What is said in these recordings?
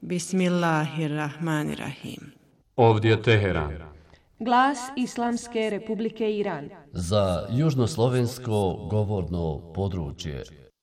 Bismillahirrahmanirrahim. Ovdje Teheran. Glas Islamske Republike Iran. Za južnoslovensko govorno područje.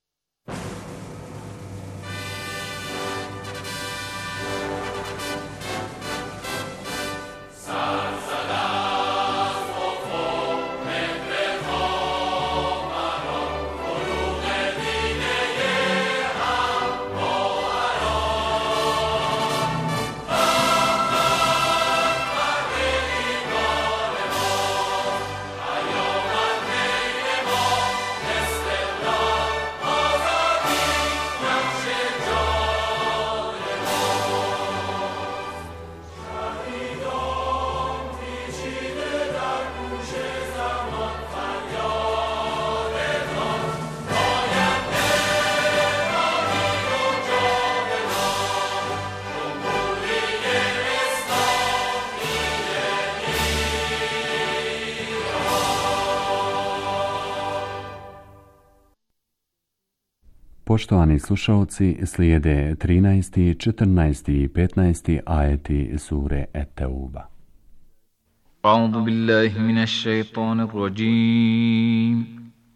Poštovani slušalci, slijede 13., 14. i 15. ajeti sure Et-Tauba. A'udhu billahi minash shaitanir rajim.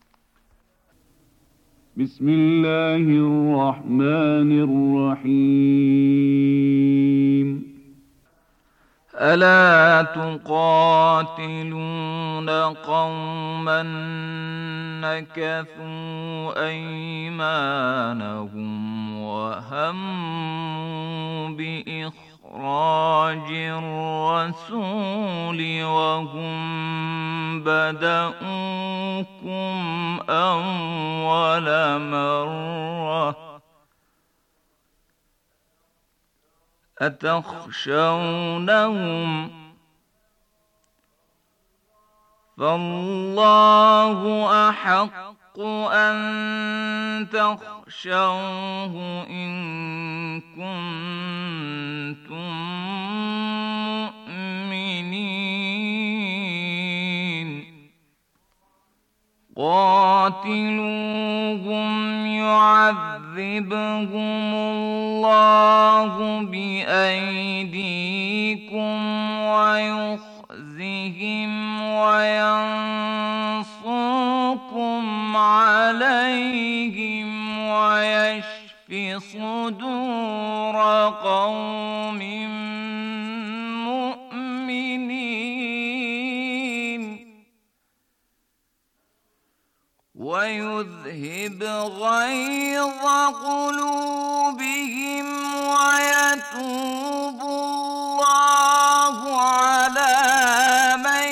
Bismillahirrahmanirrahim. ألا تقاتلون قوما نكثوا أيمانهم وهموا بإخراج الرسول وهم بدأوكم أول مرة أتخشونهم فالله أحق أن تخشوه إن كنتم مؤمنين قاتلوهم يعذبهم الله بأيديكم ويخزهم وينصركم عليهم ويشف صدور قوم مؤمنين ويذهب غيظ قلوبهم ويتوب الله على من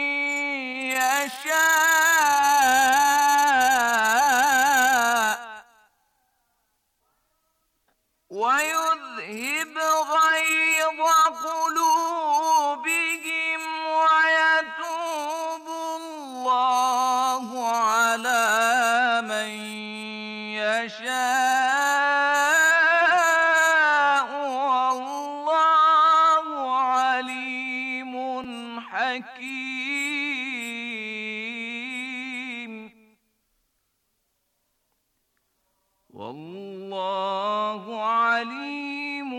يشاء ويذهب غيظ قلوبهم ويتوب الله على من يشاء والله عليم حكيم والله عليم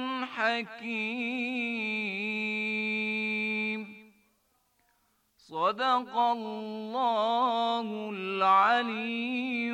حكيم صدق الله العلي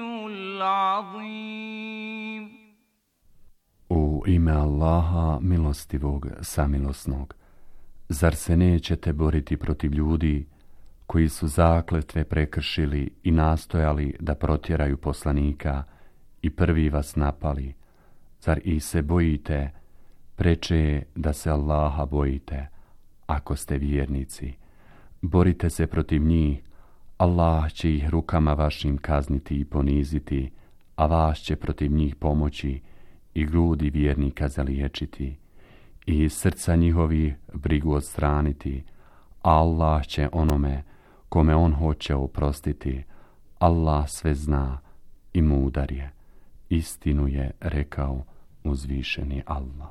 العظيم. U ime Allaha milostivog, samilosnog, zar se nećete boriti protiv ljudi koji su zakletve prekršili i nastojali da protjeraju poslanika i prvi vas napali? Zar ih se bojite? Preče je da se Allaha bojite, ako ste vjernici. Borite se protiv njih, Allah će ih rukama vašim kazniti i poniziti, a vas će protiv njih pomoći i grudi vjernika zaliječiti i iz srca njihovih brigu odstraniti. Allah će onome kome on hoće oprostiti. Allah sve zna i mudar je. Istinu je rekao uzvišeni Allah.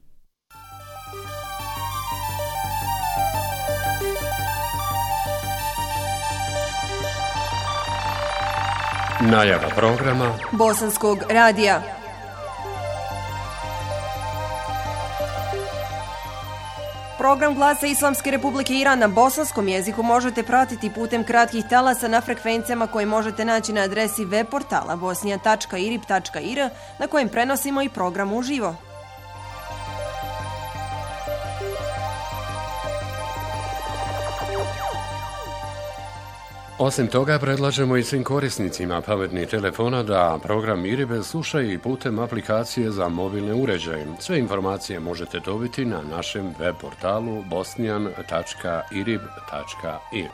Najava programa Bosanskog radija. Program Glasa Islamske Republike Iran na bosanskom jeziku možete pratiti putem kratkih talasa na frekvencijama koje možete naći na adresi web portala bosnija.irib.ir na kojem prenosimo i program uživo. Osim toga, predlažemo i svim korisnicima pametnih telefona da program IRIB slušaju i putem aplikacije za mobilne uređaje. Sve informacije možete dobiti na našem web portalu bosnian.irib.ir.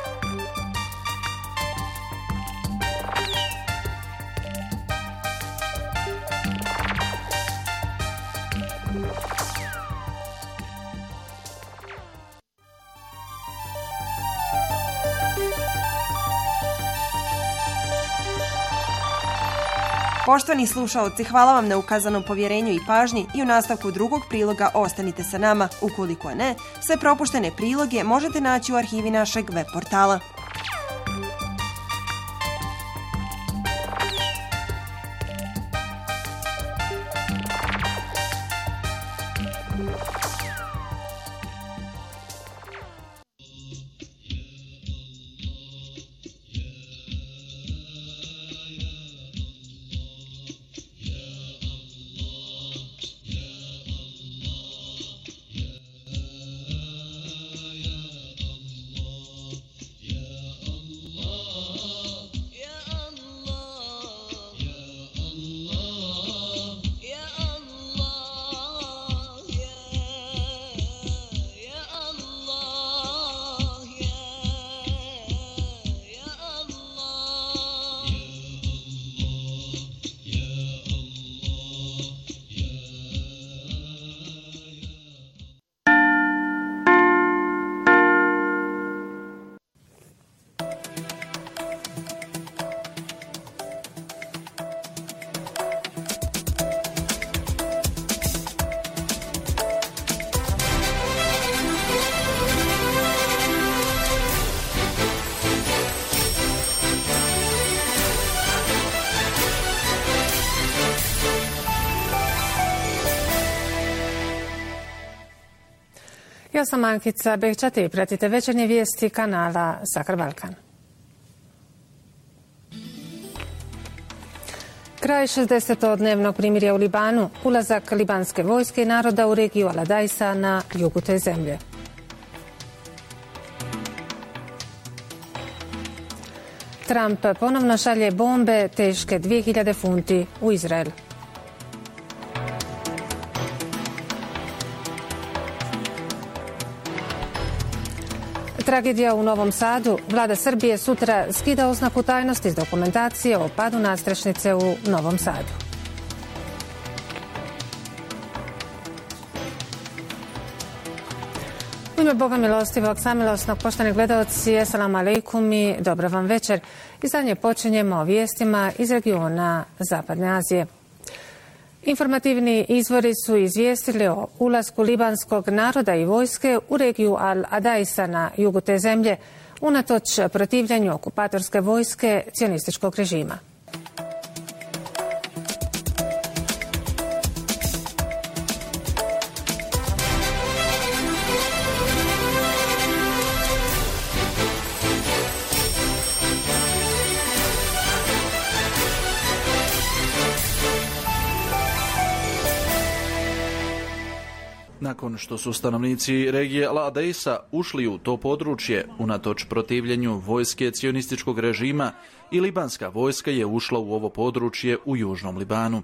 Poštovani slušaoci, hvala vam na ukazanom povjerenju i pažnji i u nastavku drugog priloga ostanite sa nama. Ukoliko ne, sve propuštene priloge možete naći u arhivi našeg web portala. Ja sam Ankica Bekčati i pratite večernje vijesti kanala Sakar Balkan. Kraj 60-dnevnog primirja u Libanu, ulazak libanske vojske i naroda u regiju Al-Adaisa na jugu te zemlje. Trump ponovno šalje bombe teške 2000 funti u Izrael. Tragedija u Novom Sadu. Vlada Srbije sutra skida oznaku tajnosti iz dokumentacije o padu nadstrešnice u Novom Sadu. U ime Boga milostivog, samilosnog, poštovani gledaoci, assalamu alaikum i dobra vam večer. Izdanje počinjemo vijestima iz regiona Zapadne Azije. Informativni izvori su izvijestili o ulasku libanskog naroda i vojske u regiju Al-Adaisa na jugu te zemlje, unatoč protivljenju okupatorske vojske cionističkog režima. Nakon što su stanovnici regije Al-Adaisa ušli u to područje, unatoč protivljenju vojske cionističkog režima, i libanska vojska je ušla u ovo područje u južnom Libanu.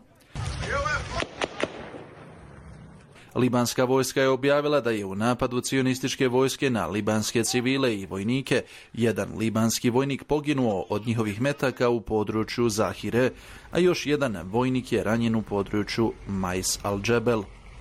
Libanska vojska je objavila da je u napadu cionističke vojske na libanske civile i vojnike jedan libanski vojnik poginuo od njihovih metaka u području Zahire, a još jedan vojnik je ranjen u području Mais al-Džebel.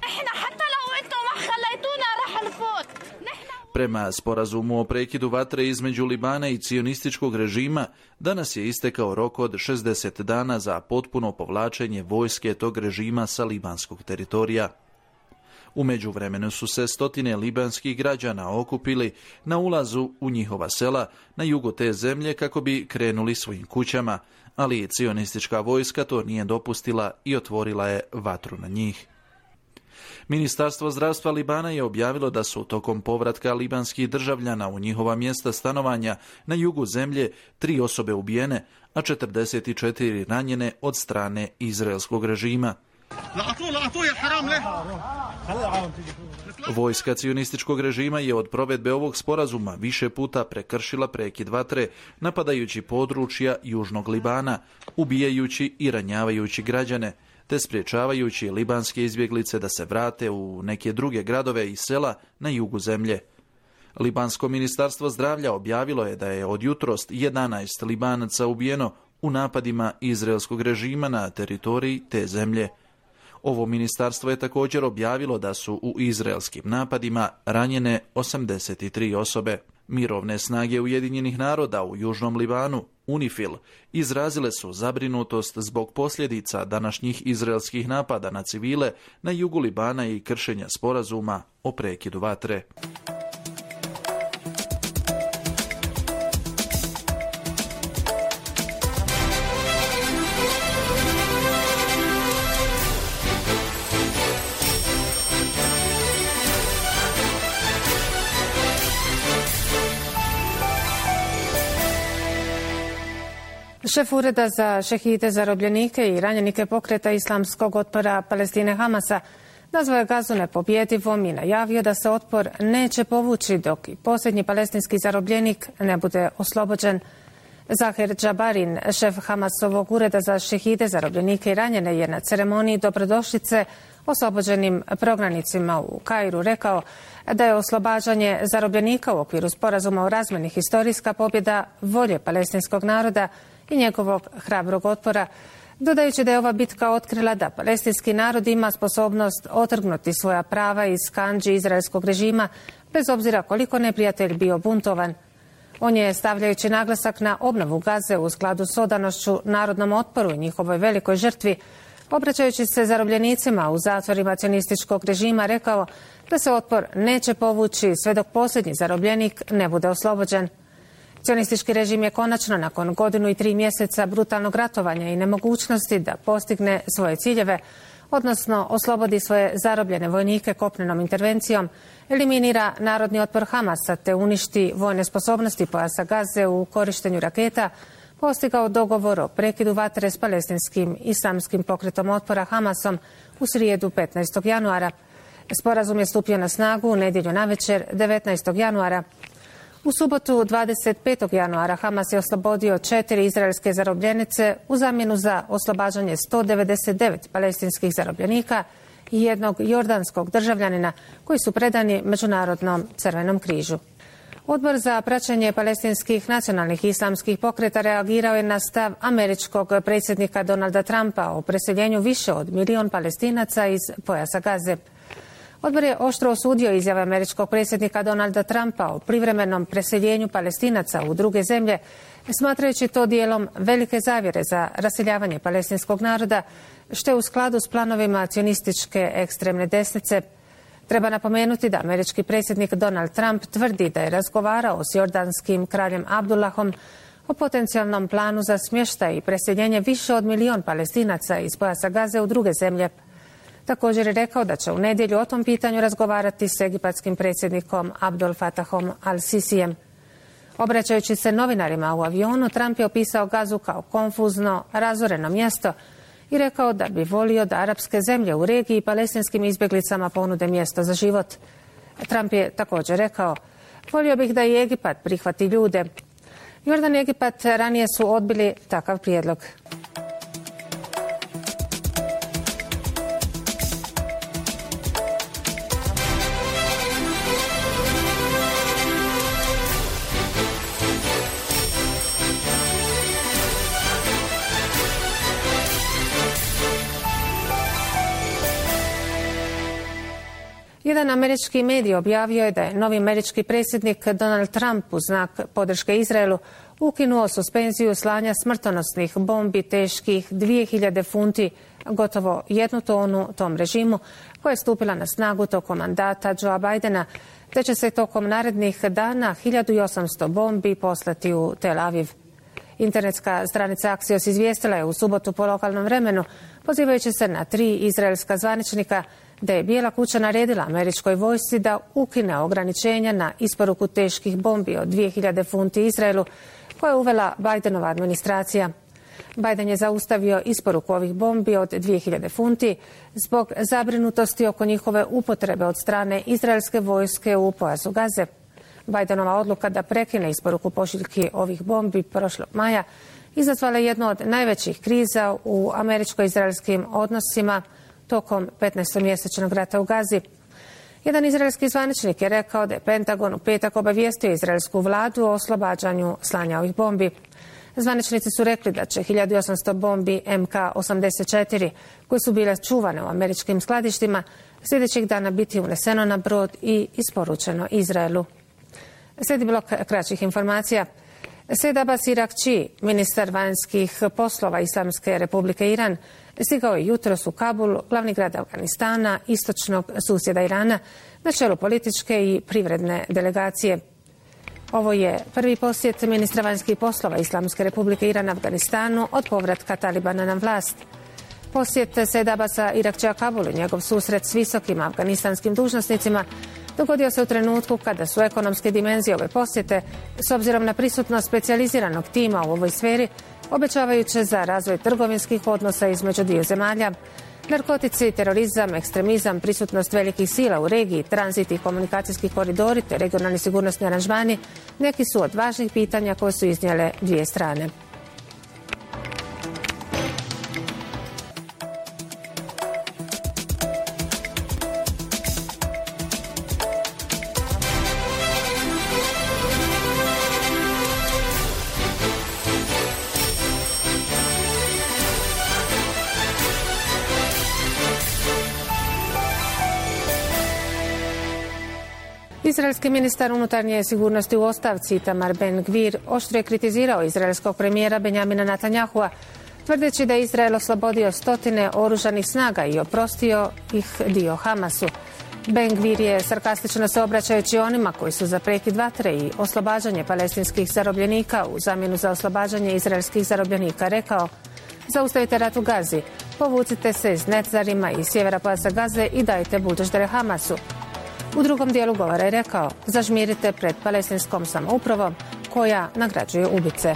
Prema sporazumu o prekidu vatre između Libana i cionističkog režima, danas je istekao rok od 60 dana za potpuno povlačenje vojske tog režima sa libanskog teritorija. U međuvremenu su se stotine libanskih građana okupili na ulazu u njihova sela na jugu te zemlje kako bi krenuli svojim kućama, ali cionistička vojska to nije dopustila i otvorila je vatru na njih. Ministarstvo zdravstva Libana je objavilo da su tokom povratka libanskih državljana u njihova mjesta stanovanja na jugu zemlje 3 osobe ubijene, a 44 ranjene od strane izraelskog režima. Vojska cionističkog režima je od provedbe ovog sporazuma više puta prekršila prekid vatre, napadajući područja južnog Libana, ubijajući i ranjavajući građane, te spriječavajući libanske izbjeglice da se vrate u neke druge gradove i sela na jugu zemlje. Libansko ministarstvo zdravlja objavilo je da je od jutros 11 Libanaca ubijeno u napadima izraelskog režima na teritoriji te zemlje. Ovo ministarstvo je također objavilo da su u izraelskim napadima ranjene 83 osobe. Mirovne snage Ujedinjenih naroda u Južnom Libanu, UNIFIL, izrazile su zabrinutost zbog posljedica današnjih izraelskih napada na civile na jugu Libana i kršenja sporazuma o prekidu vatre. Šef Ureda za šehide, zarobljenike i ranjenike pokreta islamskog otpora Palestine Hamasa nazvao je Gazu nepobjedivom i najavio da se otpor neće povući dok i posljednji palestinski zarobljenik ne bude oslobođen. Zaher Džabarin, šef Hamasovog Ureda za šehide, zarobljenike i ranjene, je na ceremoniji dobrodošlice oslobođenim prognanicima u Kairu rekao da je oslobađanje zarobljenika u okviru sporazuma o razmjeni historijska pobjeda volje palestinskog naroda i njegovog hrabrog otpora, dodajući da je ova bitka otkrila da palestinski narod ima sposobnost otrgnuti svoja prava iz kandži izraelskog režima, bez obzira koliko neprijatelj bio buntovan. On je, stavljajući naglasak na obnovu Gaze u skladu s odanošću narodnom otporu i njihovoj velikoj žrtvi, obraćajući se zarobljenicima u zatvorima cionističkog režima, rekao da se otpor neće povući sve dok posljednji zarobljenik ne bude oslobođen. Cionistički režim je konačno, nakon 1 godinu i 3 mjeseca brutalnog ratovanja i nemogućnosti da postigne svoje ciljeve, odnosno oslobodi svoje zarobljene vojnike kopnenom intervencijom, eliminira narodni otpor Hamasa te uništi vojne sposobnosti pojasa Gaze u korištenju raketa, postigao dogovor o prekidu vatre s palestinskim islamskim pokretom otpora Hamasom u srijedu 15. januara. Sporazum je stupio na snagu u nedjelju navečer 19. januara. U subotu 25. januara Hamas je oslobodio 4 izraelske zarobljenice u zamjenu za oslobađanje 199 palestinskih zarobljenika i 1 jordanskog državljanina koji su predani Međunarodnom crvenom križu. Odbor za praćenje palestinskih nacionalnih islamskih pokreta reagirao je na stav američkog predsjednika Donalda Trumpa o preseljenju više od 1 milion Palestinaca iz pojasa Gaze. Odbor je oštro osudio izjave američkog predsjednika Donalda Trumpa o privremenom preseljenju Palestinaca u druge zemlje, smatrajući to dijelom velike zavjere za raseljavanje palestinskog naroda, što je u skladu s planovima cionističke ekstremne desnice. Treba napomenuti da američki predsjednik Donald Trump tvrdi da je razgovarao s jordanskim kraljem Abdullahom o potencijalnom planu za smještaj i preseljenje više od 1 milion Palestinaca iz pojasa Gaze u druge zemlje. Također je rekao da će u nedjelju o tom pitanju razgovarati s egipatskim predsjednikom Abdel Fattahom al-Sisijem. Obraćajući se novinarima u avionu, Trump je opisao Gazu kao konfuzno, razoreno mjesto i rekao da bi volio da arapske zemlje u regiji palestinskim izbjeglicama ponude mjesto za život. Trump je također rekao: volio bih da i Egipat prihvati ljude. Jordan i Egipat ranije su odbili takav prijedlog. Jedan američki medij objavio je da je novi američki predsjednik Donald Trump u znak podrške Izraelu ukinuo suspenziju slanja smrtonosnih bombi teških 2000 funti, gotovo 1 tonu, tom režimu, koja je stupila na snagu tokom mandata Joea Bidena, te će se tokom narednih dana 1800 bombi poslati u Tel Aviv. Internetska stranica Axios izvijestila je u subotu po lokalnom vremenu, pozivajući se na 3 izraelska zvaničnika, da je Bijela kuća naredila američkoj vojsci da ukine ograničenja na isporuku teških bombi od 2000 funti Izraelu koje je uvela Bidenova administracija. Biden je zaustavio isporuku ovih bombi od 2000 funti zbog zabrinutosti oko njihove upotrebe od strane izraelske vojske u pojasu Gaze. Bidenova odluka da prekine isporuku pošiljki ovih bombi prošlog maja izazvala je jednu od najvećih kriza u američko-izraelskim odnosima tokom 15-mjesečnog rata u Gazi. Jedan izraelski zvaničnik je rekao da je Pentagon u petak obavijestio izraelsku vladu o oslobađanju slanja ovih bombi. Zvaničnici su rekli da će 1800 bombi MK-84 koje su bile čuvane u američkim skladištima sljedećeg dana biti uneseno na brod i isporučeno Izraelu. Slijedi blok kraćih informacija. Said Abbas Irakči, ministar vanjskih poslova Islamske republike Iran, stigao je jutros u Kabul, glavni grad Afganistana, istočnog susjeda Irana, na čelu političke i privredne delegacije. Ovo je prvi posjet ministra vanjskih poslova Islamske republike Iran Afganistanu od povratka Talibana na vlast. Posjet Said Abbasa Irakčija Kabulu i njegov susret s visokim afganistanskim dužnosnicima dogodio se u trenutku kada su ekonomske dimenzije ove posjete, s obzirom na prisutnost specijaliziranog tima u ovoj sferi, obećavajuće za razvoj trgovinskih odnosa između dviju zemalja. Narkotici, terorizam, ekstremizam, prisutnost velikih sila u regiji, tranzit i komunikacijski koridori te regionalni sigurnosni aranžmani neki su od važnih pitanja koje su iznijele dvije strane. Izraelski ministar unutarnje sigurnosti u ostavci Itamar Ben-Gvir oštro je kritizirao izraelskog premijera Benjamina Netanyahua, tvrdeći da je Izrael oslobodio stotine oružanih snaga i oprostio ih dio Hamasu. Ben-Gvir je sarkastično se obraćajući onima koji su za prekid vatre i oslobađanje palestinskih zarobljenika u zamjenu za oslobađanje izraelskih zarobljenika rekao: zaustavite rat u Gazi, povucite se iz Netzarima i sjevera pojasa Gaze i dajte buldoždere Hamasu. U drugom dijelu govora je rekao: zažmirite pred palestinskom samoupravom koja nagrađuje ubice.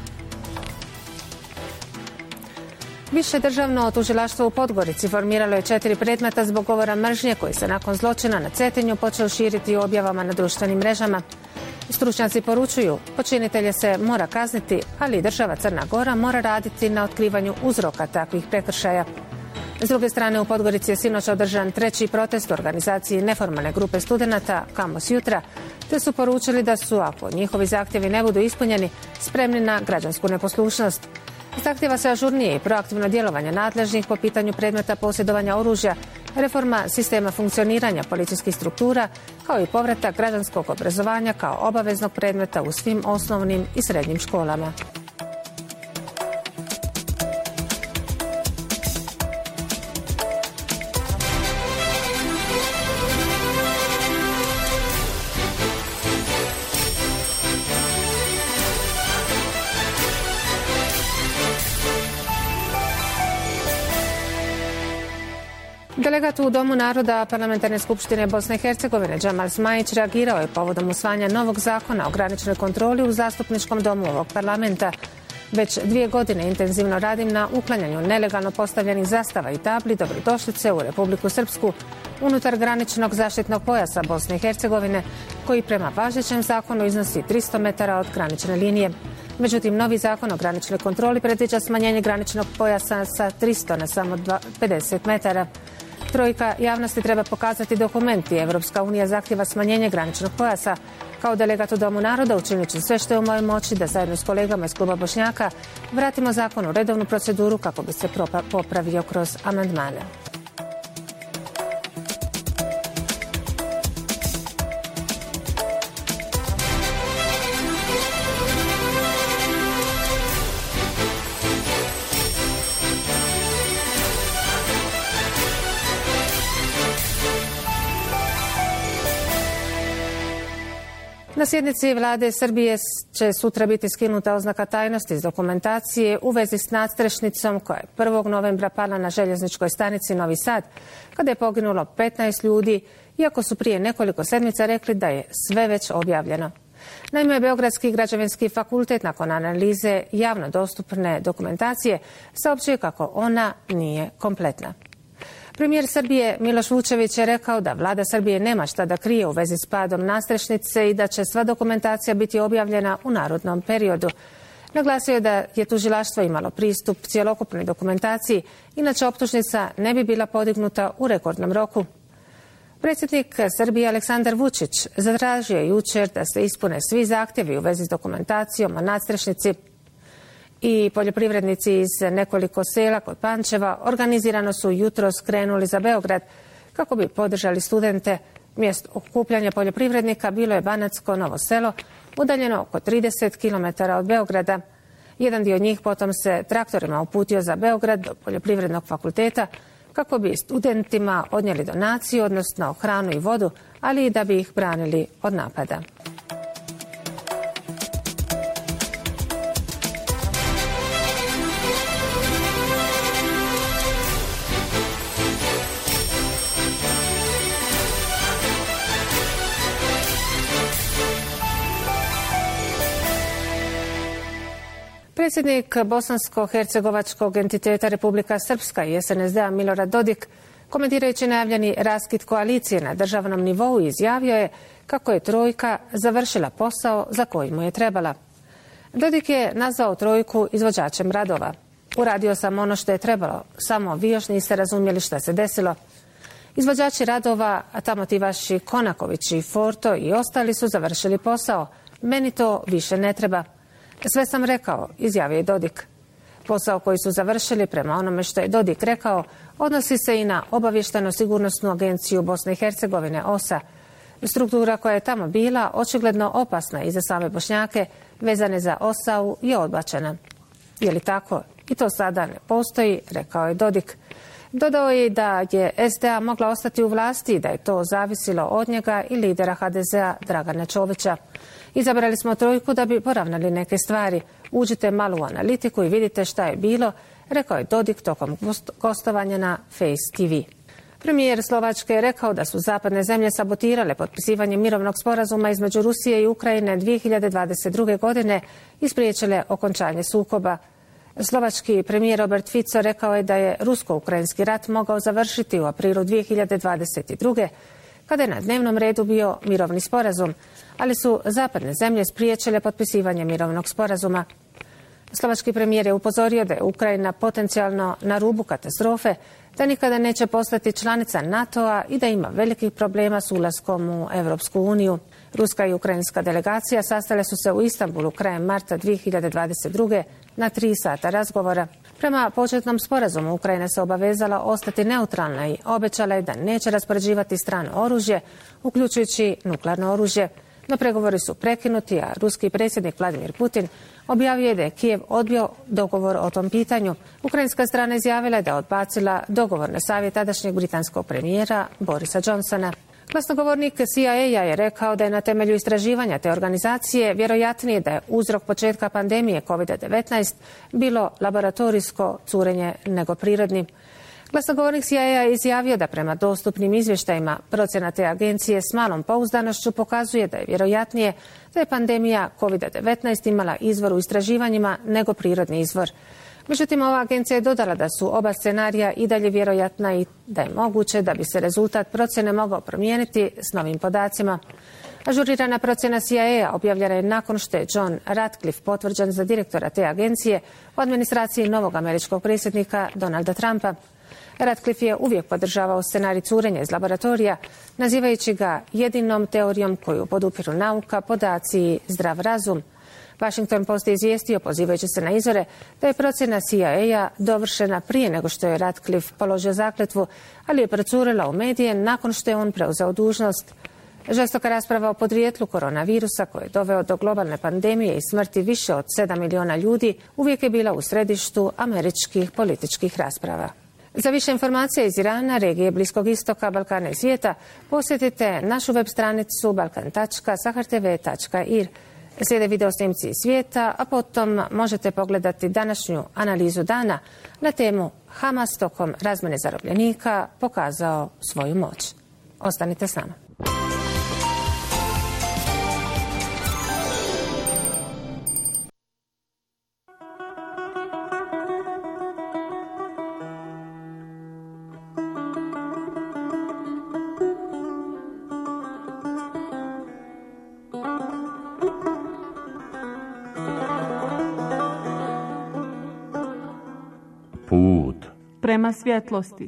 Više državno tužilaštvo u Podgorici formiralo je 4 predmeta zbog govora mržnje koji se nakon zločina na Cetinju počeo širiti u objavama na društvenim mrežama. Stručnjaci poručuju, počinitelje se mora kazniti, ali i država Crna Gora mora raditi na otkrivanju uzroka takvih prekršaja. S druge strane, u Podgorici je sinoć održan 3. protest u organizaciji neformalne grupe studenata Kamos jutra, te su poručili da su, ako njihovi zahtjevi ne budu ispunjeni, spremni na građansku neposlušnost. Zahtjeva se ažurnije i proaktivno djelovanje nadležnih po pitanju predmeta posjedovanja oružja, reforma sistema funkcioniranja policijskih struktura, kao i povratak građanskog obrazovanja kao obaveznog predmeta u svim osnovnim i srednjim školama. Delegat u Domu naroda Parlamentarne skupštine Bosne i Hercegovine Džemal Smajić reagirao je povodom usvajanja novog zakona o graničnoj kontroli u zastupničkom domu ovog parlamenta. Već 2 godine intenzivno radim na uklanjanju nelegalno postavljenih zastava i tabli dobrodošlice u Republiku Srpsku unutar graničnog zaštitnog pojasa Bosne i Hercegovine, koji prema važećem zakonu iznosi 300 metara od granične linije. Međutim, novi zakon o graničnoj kontroli predviđa smanjenje graničnog pojasa sa 300 na samo 50 metara. Trojka javnosti treba pokazati dokumenti. Evropska unija zahtjeva smanjenje graničnog pojasa. Kao delegat u Domu naroda učinit ću sve što je u mojoj moći da zajedno s kolegama iz kluba Bošnjaka vratimo zakon u redovnu proceduru kako bi se popravio kroz amandmane. Na sjednici vlade Srbije će sutra biti skinuta oznaka tajnosti iz dokumentacije u vezi s nadstrešnicom koja je 1. novembra pala na željezničkoj stanici Novi Sad, kada je poginulo 15 ljudi, iako su prije nekoliko sedmica rekli da je sve već objavljeno. Naime, Beogradski građevinski fakultet nakon analize javno dostupne dokumentacije saopćuje kako ona nije kompletna. Premijer Srbije Miloš Vučević je rekao da vlada Srbije nema šta da krije u vezi s padom nadstrešnice i da će sva dokumentacija biti objavljena u narodnom periodu. Naglasio je da je tužilaštvo imalo pristup cjelokupnoj dokumentaciji, inače optužnica ne bi bila podignuta u rekordnom roku. Predsjednik Srbije Aleksandar Vučić zatražio je jučer da se ispune svi zahtjevi u vezi s dokumentacijom o nadstrešnici. I poljoprivrednici iz nekoliko sela kod Pančeva organizirano su jutros krenuli za Beograd kako bi podržali studente. Mjesto okupljanja poljoprivrednika bilo je Banatsko Novo Selo, udaljeno oko 30 km od Beograda. Jedan dio njih potom se traktorima uputio za Beograd do Poljoprivrednog fakulteta kako bi studentima odnijeli donaciju, odnosno hranu i vodu, ali i da bi ih branili od napada. Predsjednik bosansko-hercegovačkog entiteta Republika Srpska i SNSD-a Milorad Dodik, komentirajući najavljeni raskid koalicije na državnom nivou, izjavio je kako je trojka završila posao za koji mu je trebala. Dodik je nazvao trojku izvođačem radova. Uradio sam ono što je trebalo, samo vi još niste razumjeli šta se desilo. Izvođači radova, a tamo ti vaši Konaković i Forto i ostali su završili posao. Meni to više ne treba. Sve sam rekao, izjavio je Dodik. Posao koji su završili, prema onome što je Dodik rekao, odnosi se i na obavješteno-sigurnosnu agenciju Bosne i Hercegovine, OSA. Struktura koja je tamo bila očigledno opasna i za same Bošnjake, vezane za OSA-u, je odbačena. Je li tako? I to sada ne postoji, rekao je Dodik. Dodao je da je SDA mogla ostati u vlasti i da je to zavisilo od njega i lidera HDZ-a Dragana Čovića. Izabrali smo trojku da bi poravnali neke stvari. Uđite malo u analitiku i vidite šta je bilo, rekao je Dodik tokom gostovanja na Face TV. Premijer Slovačke je rekao da su zapadne zemlje sabotirale potpisivanje mirovnog sporazuma između Rusije i Ukrajine 2022. godine i spriječile okončanje sukoba. Slovački premijer Robert Fico rekao je da je rusko-ukrajinski rat mogao završiti u aprilu 2022. kada je na dnevnom redu bio mirovni sporazum, ali su zapadne zemlje spriječile potpisivanje mirovnog sporazuma. Slovački premijer je upozorio da je Ukrajina potencijalno na rubu katastrofe, da nikada neće postati članica NATO-a i da ima velikih problema s ulaskom u Europsku uniju. Ruska i ukrajinska delegacija sastale su se u Istanbulu krajem marta 2022. na 3 sata razgovora. Prema početnom sporazumu Ukrajina se obavezala ostati neutralna i obećala je da neće raspoređivati strano oružje, uključujući nuklearno oružje. No pregovori su prekinuti, a ruski predsjednik Vladimir Putin objavio je da je Kijev odbio dogovor o tom pitanju. Ukrajinska strana izjavila je da je odbacila dogovor na savjet tadašnjeg britanskog premijera Borisa Johnsona. Glasnogovornik CIA-a je rekao da je na temelju istraživanja te organizacije vjerojatnije da je uzrok početka pandemije COVID-19 bilo laboratorijsko curenje nego prirodni. Glasnogovornik CIA-a je izjavio da prema dostupnim izvještajima procjena te agencije s malom pouzdanošću pokazuje da je vjerojatnije da je pandemija COVID-19 imala izvor u istraživanjima nego prirodni izvor. Međutim, ova agencija je dodala da su oba scenarija i dalje vjerojatna i da je moguće da bi se rezultat procjene mogao promijeniti s novim podacima. Ažurirana procjena CIA-a objavljena je nakon što je John Ratcliffe potvrđen za direktora te agencije u administraciji novog američkog predsjednika Donalda Trumpa. Ratcliffe je uvijek podržavao scenarij curenja iz laboratorija, nazivajući ga jedinom teorijom koju podupiru nauka, podaci i zdrav razum. Washington Post je izvijestio, pozivajući se na izvore, da je procjena CIA-a dovršena prije nego što je Ratcliffe položio zakletvu, ali je procurila u medije nakon što je on preuzeo dužnost. Žestoka rasprava o podrijetlu koronavirusa koji je doveo do globalne pandemije i smrti više od 7 miliona ljudi uvijek je bila u središtu američkih političkih rasprava. Za više informacija iz Irana, regije Bliskog istoka, Balkana i svijeta, posjetite našu web stranicu balkan.sahartv.ir. Slijede video snimci iz svijeta, a potom možete pogledati današnju analizu dana na temu Hamas tokom razmjene zarobljenika pokazao svoju moć. Ostanite s nama. Put prema svjetlosti.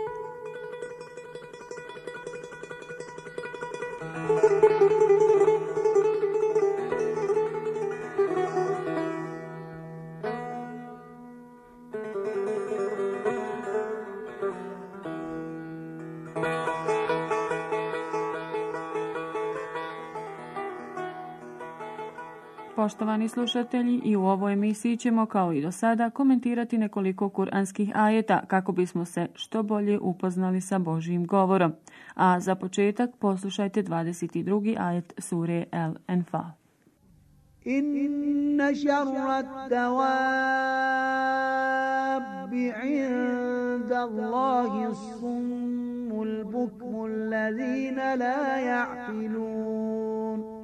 Poštovani slušatelji, i u ovoj emisiji ćemo kao i do sada komentirati nekoliko kuranskih ajeta kako bismo se što bolje upoznali sa Božjim govorom. A za početak poslušajte 22. ajet sure El-Enfal. Inna šarrat dawabi inda Allahi summul bukmul ladhina la ja'qilun.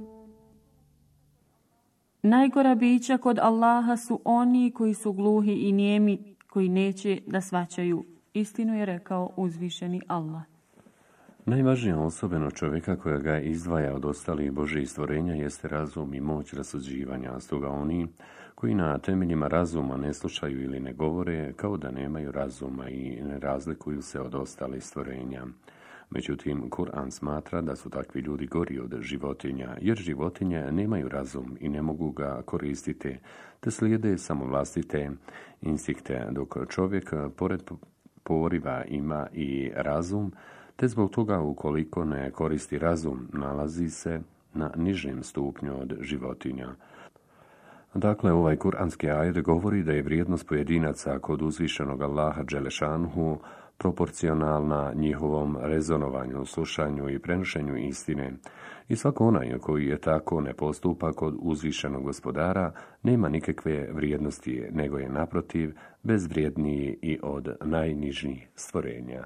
Najgora bića kod Allaha su oni koji su gluhi i nijemi, koji neće da shvaćaju. Istinu je rekao uzvišeni Allah. Najvažnija osobeno čovjeka koja ga izdvaja od ostalih Božjih stvorenja jeste razum i moć rasuđivanja, stoga oni koji na temeljima razuma ne slušaju ili ne govore kao da nemaju razuma i ne razlikuju se od ostalih stvorenja. Međutim, Kur'an smatra da su takvi ljudi gori od životinja, jer životinje nemaju razum i ne mogu ga koristiti, te slijede samo vlastite instinkte, dok čovjek pored poriva ima i razum, te zbog toga ukoliko ne koristi razum, nalazi se na nižem stupnju od životinja. Dakle, ovaj kuranski ajet govori da je vrijednost pojedinaca kod uzvišenog Allaha Đelešanhu proporcionalna njihovom rezonovanju, slušanju i prenošenju istine. I svako onaj koji je tako ne postupa kod uzvišenog gospodara nema nikakve vrijednosti, nego je naprotiv bezvrijedniji i od najnižih stvorenja.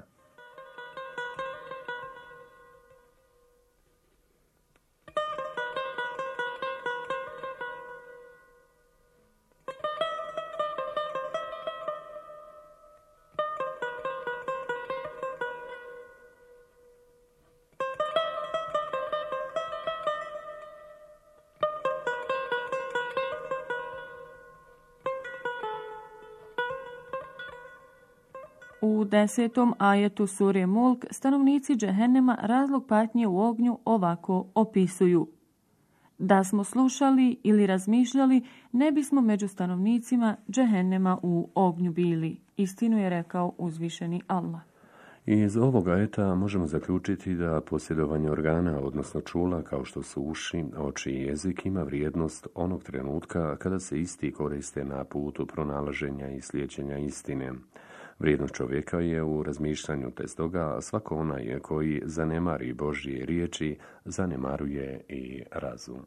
U 10. ajetu sure Mulk stanovnici Džehennema razlog patnje u ognju ovako opisuju. Da smo slušali ili razmišljali, ne bismo među stanovnicima Džehennema u ognju bili. Istinu je rekao uzvišeni Allah. Iz ovog ajeta možemo zaključiti da posjedovanje organa, odnosno čula, kao što su uši, oči i jezik, ima vrijednost onog trenutka kada se isti koriste na putu pronalaženja i slijeđenja istine. Vrijednost čovjeka je u razmišljanju, te stoga svako onaj koji zanemari Božje riječi, zanemaruje i razum.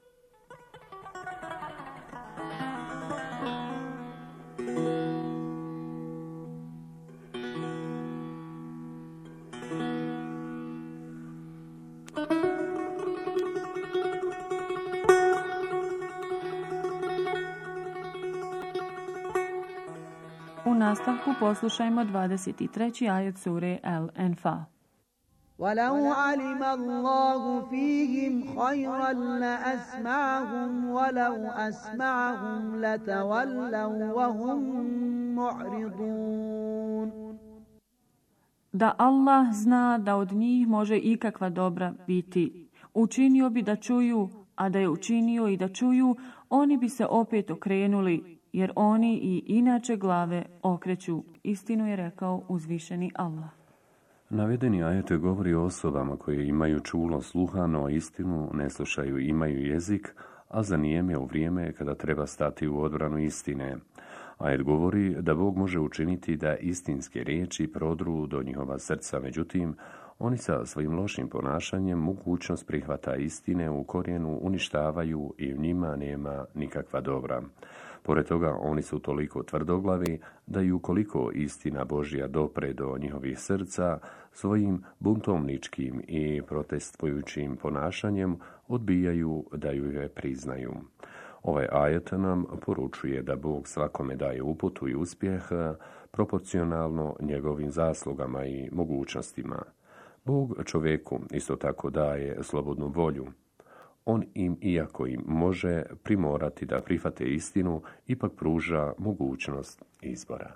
U nastavku poslušajmo 23. ajet sure El-Enfal. وَلَوْ عَلِمَ اللَّهُ فِيهِمْ خَيْرًا لَأَسْمَعَهُمْ وَلَوْ أَسْمَعَهُمْ لَتَوَلَّوْا وَهُمْ مُعْرِضُونَ. Da Allah zna da od njih može ikakva dobra biti. Učinio bi da čuju, a da je učinio i da čuju, oni bi se opet okrenuli, jer oni i inače glave okreću. Istinu je rekao uzvišeni Allah. Navedeni ajet govori o osobama koje imaju čulo sluha, no istinu ne slušaju, imaju jezik, a zanijeme u vrijeme kada treba stati u odbranu istine. Ajet govori da Bog može učiniti da istinske riječi prodru do njihova srca, međutim, oni sa svojim lošim ponašanjem mogućnost prihvata istine u korijenu uništavaju i u njima nema nikakva dobra. Pored toga, oni su toliko tvrdoglavi da i ukoliko istina Božja dopre do njihovih srca, svojim buntovničkim i protestvujućim ponašanjem odbijaju da ju je priznaju. Ovaj ajet nam poručuje da Bog svakome daje uputu i uspjeh proporcionalno njegovim zaslugama i mogućnostima. Bog čovjeku isto tako daje slobodnu volju. On im, iako im može primorati da prihvate istinu, ipak pruža mogućnost izbora.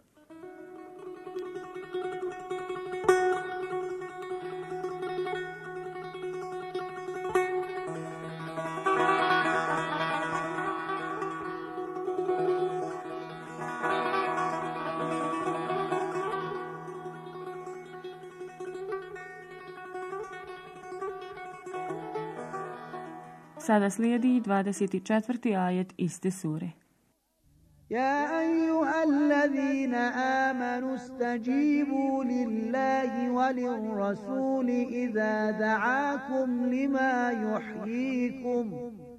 Sada slijedi 24. ajet iste sure. يا أيها الذين آمنوا استجيبوا لله وللرسول إذا دعاكم لما يحييكم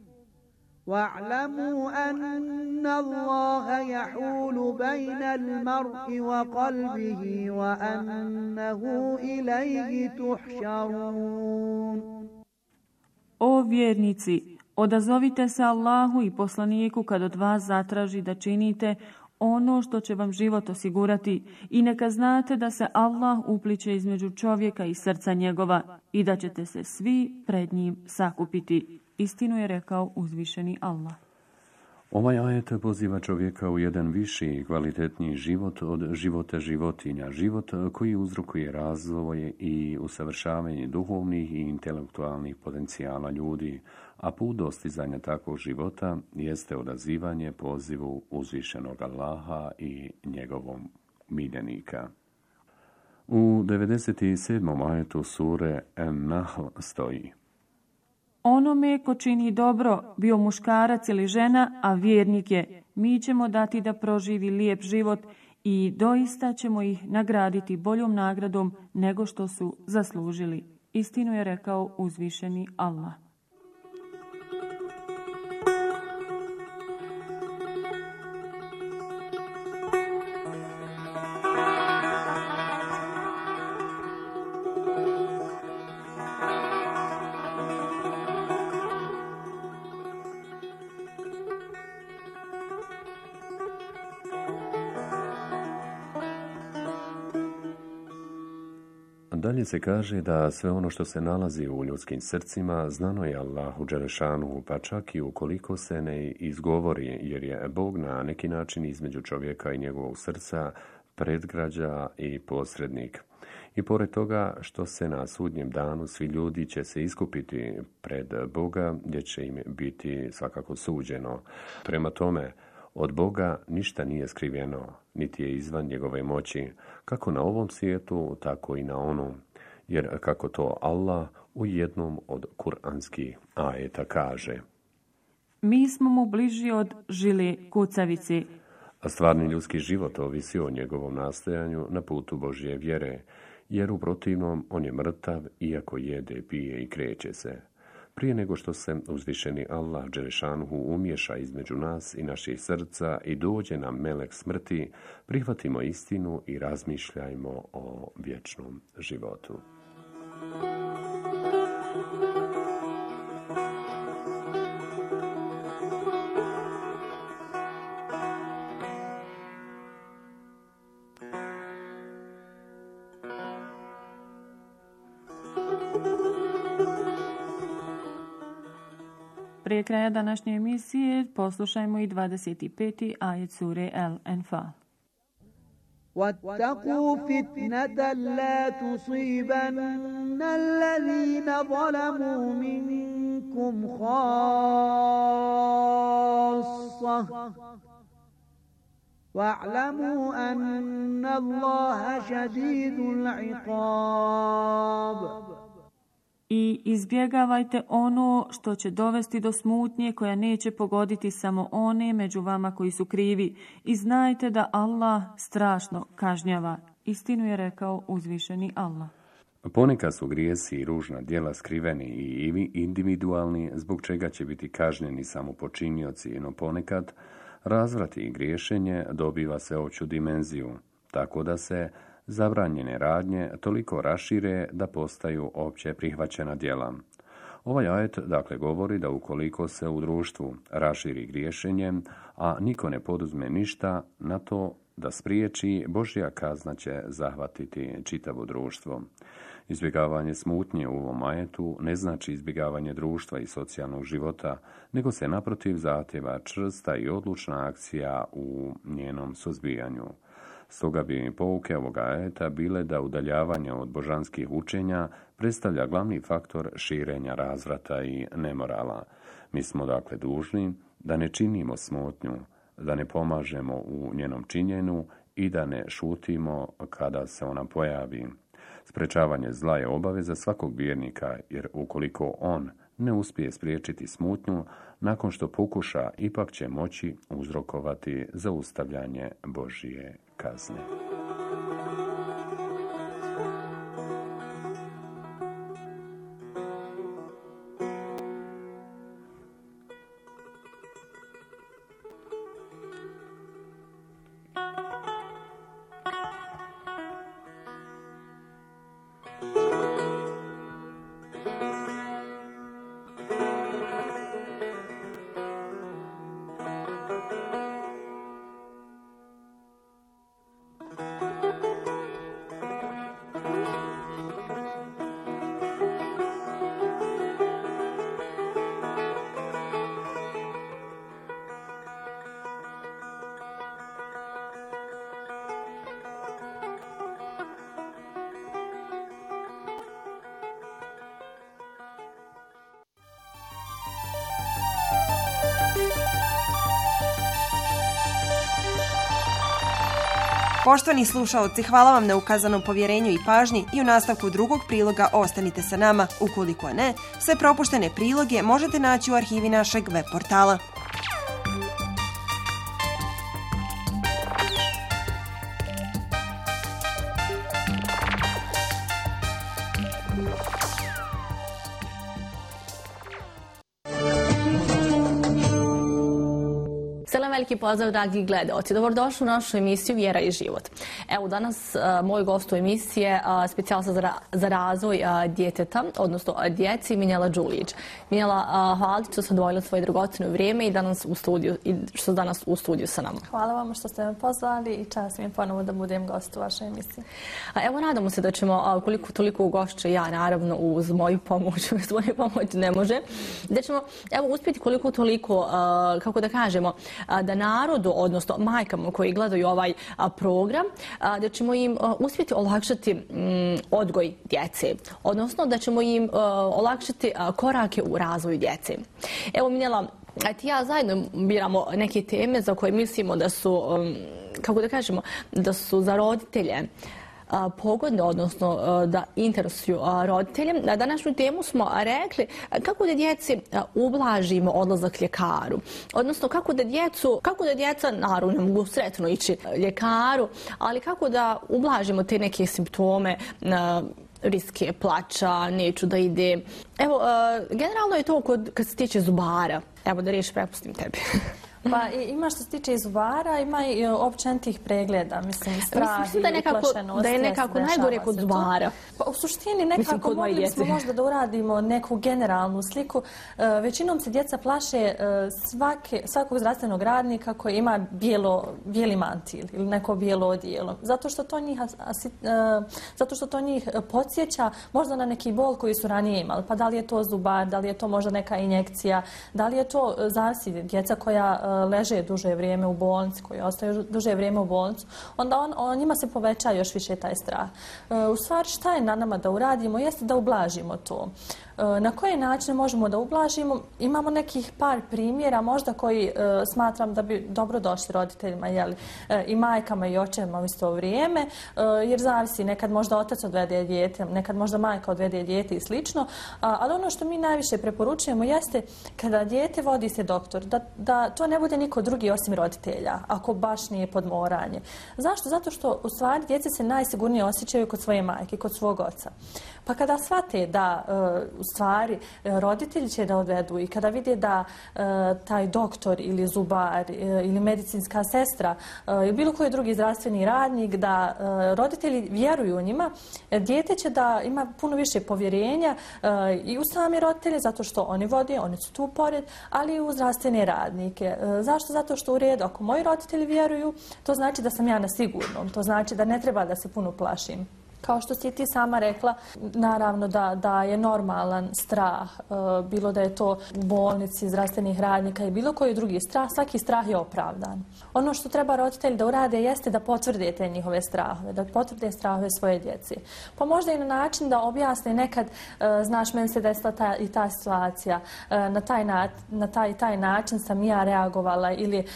واعلموا أن الله يحول بين المرء وقلبه وأنه إليه تحشرون. O vjernici, odazovite se Allahu i poslaniku kad od vas zatraži da činite ono što će vam život osigurati i neka znate da se Allah upliće između čovjeka i srca njegova i da ćete se svi pred njim sakupiti. Istinu je rekao uzvišeni Allah. Ovaj ajet poziva čovjeka u jedan viši i kvalitetniji život od života životinja, život koji uzrokuje razvoj i usavršavanje duhovnih i intelektualnih potencijala ljudi, a put dostizanja takvog života jeste odazivanje pozivu uzvišenog Allaha i njegovom miljenika. U 97. ajetu sure An-Nahl stoji: Onome ko čini dobro, bio muškarac ili žena, a vjernik je, mi ćemo dati da proživi lijep život i doista ćemo ih nagraditi boljom nagradom nego što su zaslužili. Istinu je rekao uzvišeni Allah. Dalje se kaže da sve ono što se nalazi u ljudskim srcima znano je Allahu dželešanu, pa čak i ukoliko se ne izgovori, jer je Bog na neki način između čovjeka i njegovog srca predgrađa i posrednik. I pored toga što se na sudnjem danu svi ljudi će se iskupiti pred Boga, gdje će im biti svakako suđeno. Prema tome, od Boga ništa nije skriveno, niti je izvan njegove moći, kako na ovom svijetu, tako i na onom. Jer kako to Allah u jednom od kuranskih ajeta kaže: Mi smo mu bliži od žile kucavice. A stvarni ljudski život ovisi o njegovom nastojanju na putu Božje vjere, jer u protivnom on je mrtav iako jede, pije i kreće se. Prije nego što se uzvišeni Allah dželešanuhu umješa između nas i naših srca i dođe nam melek smrti, prihvatimo istinu i razmišljajmo o vječnom životu. Prije kraja današnje emisije poslušajmo i 25. ajet sure Al-Anfal. واتقوا فتنة لا تصيبن الذين ظلموا منكم خاصة واعلموا أن الله شديد العقاب. i izbjegavajte ono što će dovesti do smutnje koja neće pogoditi samo one među vama koji su krivi i znajte da Allah strašno kažnjava. Istinu je rekao uzvišeni Allah. Ponekad su grijesi i ružna djela skriveni i individualni, zbog čega će biti kažnjeni samo počinioci, no ponekad razvrat i griješenje dobiva sveopću dimenziju, tako da se zabranjene radnje toliko rašire da postaju opće prihvaćena djela. Ovaj ajet dakle govori da ukoliko se u društvu raširi griješenje, a niko ne poduzme ništa na to da spriječi, Božja kazna će zahvatiti čitavo društvo. Izbjegavanje smutnje u ovom ajetu ne znači izbjegavanje društva i socijalnog života, nego se naprotiv zahtjeva čvrsta i odlučna akcija u njenom suzbijanju. Stoga bi pouke ovoga ajeta bile da udaljavanje od božanskih učenja predstavlja glavni faktor širenja razvrata i nemorala. Mi smo dakle dužni da ne činimo smutnju, da ne pomažemo u njenom činjenju i da ne šutimo kada se ona pojavi. Sprečavanje zla je obaveza svakog vjernika, jer ukoliko on ne uspije spriječiti smutnju, nakon što pokuša, ipak će moći uzrokovati zaustavljanje Božje kazne. Poštovani slušaoci, hvala vam na ukazanom povjerenju i pažnji i u nastavku drugog priloga ostanite sa nama. Ukoliko ne, sve propuštene priloge možete naći u arhivi našeg web portala. Veliki pozdrav, dragi gledaoci. Dobrodošli u našu emisiju Vjera i život. Evo, danas moj gost u emisiji je specijalista za razvoj djeteta, odnosno djeci, Minjela Đulić. Minjela, hvala ti što ste odvojili svoje dragocjeno vrijeme i što ste danas u studiju sa nama. Hvala vam što ste me pozvali i čast mi je ponovo da budem gost u vašoj emisiji. Evo, nadamo se da ćemo, koliko toliko ugošće, ja naravno uz moju pomoć, uz moju pomoć ne može, da ćemo uspjeti koliko toliko, kako da kažemo, da narodu, odnosno majkama koji gledaju ovaj program, da ćemo im uspjeti olakšati odgoj djece, odnosno da ćemo im olakšati korake u razvoju djece. Evo, Minjela, ti ja zajedno biramo neke teme za koje mislimo da su, kako da kažemo, da su za roditelje pogodne, odnosno da interesuju roditelje. Na današnju temu smo rekli kako da djeci ublažimo odlazak ljekaru. Odnosno kako da djeca, naravno, ne mogu sretno ići ljekaru, ali kako da ublažimo te neke simptome, riske plača, neću da ide. Evo, generalno je to kad se tiče zubara. Evo, da riječ prepustim tebi. Pa ima što se tiče zubara, ima i općenitih pregleda, mislim, strah i uplašenost. Da je nekako najgore kod zubara. Pa u suštini nekako mogli smo možda da uradimo neku generalnu sliku. Većinom se djeca plaše svakog zdravstvenog radnika koji ima bijeli mantil ili neko bijelo odijelo. Zato što to njih podsjeća možda na neki bol koji su ranije imali. Pa da li je to zubar, da li je to možda neka injekcija, da li je to zasjed, djeca koja leže duže vrijeme u bolnici, koji ostaju duže vrijeme u bolnicu, onda njima se poveća još više taj strah. U stvari, šta je na nama da uradimo jeste da ublažimo to. Na koje načine možemo da ublažimo? Imamo nekih par primjera možda koji smatram da bi dobro došli roditeljima, i majkama i očevima u isto vrijeme, jer zavisi, nekad možda otac odvede dijete, nekad možda majka odvede dijete i slično, ali ono što mi najviše preporučujemo jeste kada dijete vodi se doktor, da to ne bude niko drugi osim roditelja, ako baš nije podmoranje. Zašto? Zato što u stvari djeca se najsigurnije osjećaju kod svoje majke, kod svog oca. Pa kada shvate da u stvari roditelji će da odvedu i kada vide da taj doktor ili zubar ili medicinska sestra ili bilo koji drugi zdravstveni radnik, da roditelji vjeruju u njima, dijete će da ima puno više povjerenja i u sami roditelje, zato što oni vode, oni su tu pored, ali i u zdravstvene radnike. Zašto? Zato što u redu, ako moji roditelji vjeruju, to znači da sam ja na sigurnom, to znači da ne treba da se puno plašim. Kao što si ti sama rekla, naravno da je normalan strah, bilo da je to u bolnici, zdravstvenih radnika i bilo koji drugi strah, svaki strah je opravdan. Ono što treba roditelji da urade jeste da potvrde te njihove strahove, da potvrde strahove svoje djece. Pa možda i na način da objasne nekad, znaš, meni se desila i ta situacija, na taj način sam ja reagovala ili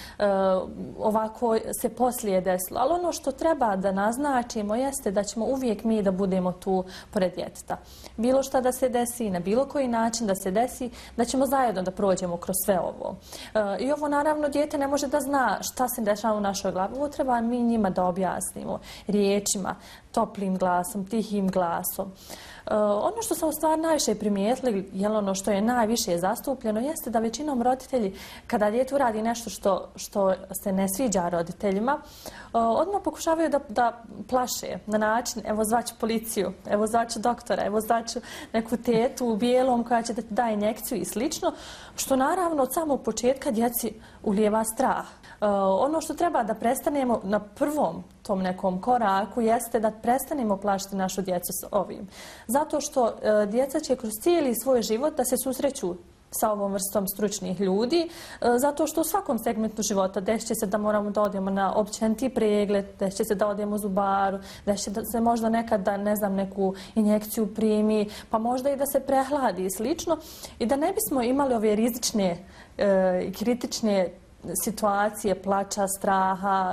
ovako se poslije desilo. Ali ono što treba da naznačimo jeste da ćemo uvijek mi da budemo tu pored djeteta. Bilo šta da se desi, na bilo koji način da se desi, da ćemo zajedno da prođemo kroz sve ovo. I ovo naravno dijete ne može da zna šta se dešava u našoj glavi. Ovo treba mi njima da objasnimo riječima, toplim glasom, tihim glasom. Ono što sam u stvari najviše primijetili, ono što je najviše zastupljeno, jeste da većinom roditelji, kada dijete uradi nešto što se ne sviđa roditeljima, odmah pokušavaju da plaše na način, evo zvaću policiju, evo zvaću doktora, evo zvaću neku tetu u bijelom koja će da ti da injekciju i slično, što naravno od samog početka djeci ulijeva strah. Ono što treba da prestanemo na prvom tom nekom koraku jeste da prestanemo plašiti našu djecu s ovim. Zato što djeca će kroz cijeli svoj život da se susreću sa ovom vrstom stručnih ljudi, zato što u svakom segmentu života desit će se da moramo da odemo na općeniti pregled, desit će se da odemo zubaru, desit će se možda nekad da, ne znam, neku injekciju primi, pa možda i da se prehladi i slično. I da ne bismo imali ove rizične i kritične situacije, plača, straha,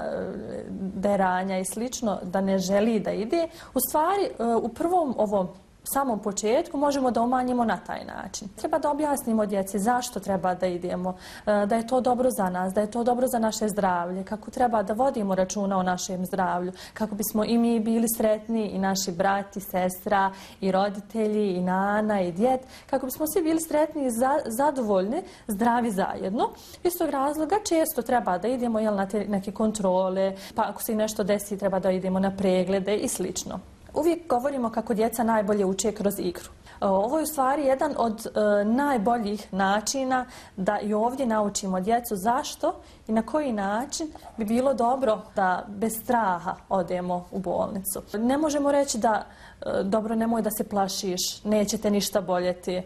deranja i slično, da ne želi da ide, u stvari u prvom ovom samom početku možemo da umanjimo na taj način. Treba da objasnimo djeci zašto treba da idemo, da je to dobro za nas, da je to dobro za naše zdravlje, kako treba da vodimo računa o našem zdravlju, kako bismo i mi bili sretni, i naši brat i sestra, i roditelji, i nana, i djed, kako bismo svi bili sretni i zadovoljni, zdravi zajedno. Iz tog razloga često treba da idemo na te neke kontrole, pa ako se nešto desi treba da idemo na preglede i slično. Uvijek govorimo kako djeca najbolje uče kroz igru. Ovo je u stvari jedan od najboljih načina da i ovdje naučimo djecu zašto i na koji način bi bilo dobro da bez straha odemo u bolnicu. Ne možemo reći da dobro, nemoj da se plašiš, neće te ništa boljeti.